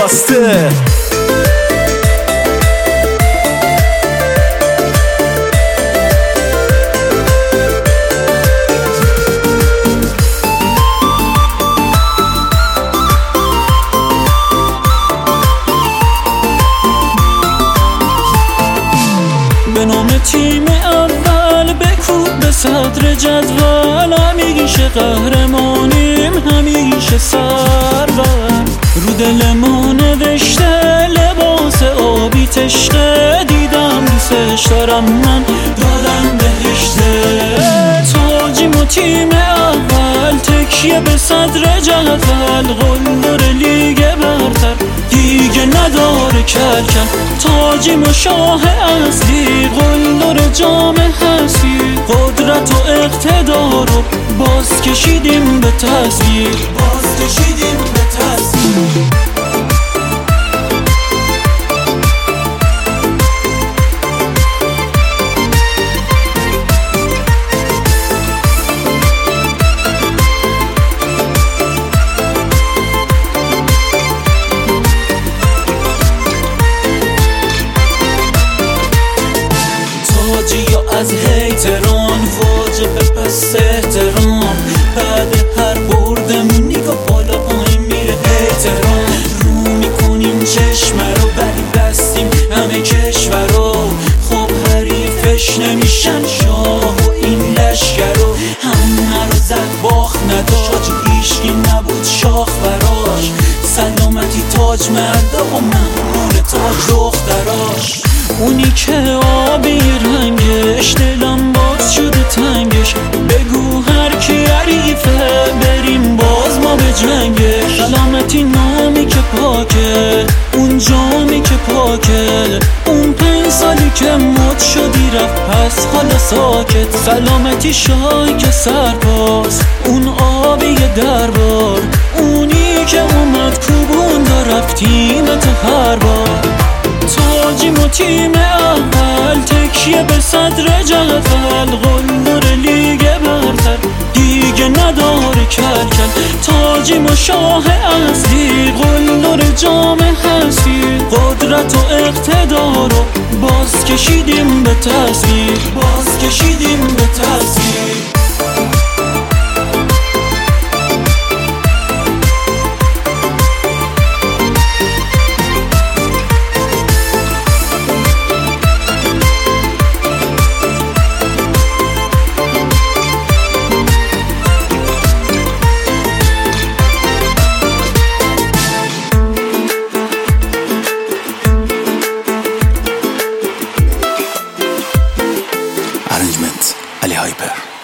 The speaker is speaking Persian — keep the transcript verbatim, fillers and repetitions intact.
خواسته. به نام تیم اول بکوب به صدر جدول، همیشه قهرمانیم همیشه سرور. رو دل ما نوشته لباس آبی تشقه، دیدم دوستش دارم من دادم بهشته. تاجیم و تیم اول تکیه به صدر جدول، قلدر لیگ برتر دیگه نداره کلکل. تاجیم و شاه اصلی قلدر جام هستی، قدرت و اقتدار رو باز کشیدیم به تصویر، باز کشیدیم به تصویر. تاجیا از هیتران واجب پس احترام، بعد هر بردمون نگاه بالا پایین میره احترام. رو میکنیم چشمه رو بری بستیم همه کشور رو، خب حریفش نمیشن شاه و این لشکر رو. همه رو زد باخت نداشت هیچکی نبود شاخ براش، سلامتی تاج مردا و مهمون تاج دختراش. اونی که آبی رنگش دلم باز شده تنگش، بگو هر کی حریفه بریم باز ما به جنگش. سلامتی نامی که پاکه اون جامی که پاکه، اون پنج سالی که مد شدی رفت پس حالا ساکت. سلامتی شاهی که سرپاس اون آبی دربار، اونی که اومد کوبون دا رفتیم تا هر بار. تاجیم و تیم اول تکیه به صدر جدول، قلدر لیگ برتر دیگه نداره کلکل. تاجیم و شاه اصلی قلدر جام هستی، قدرت و اقتدار رو باز کشیدیم به تصویر، باز کشیدیم به تصویر. Arrangement Ali Hyper.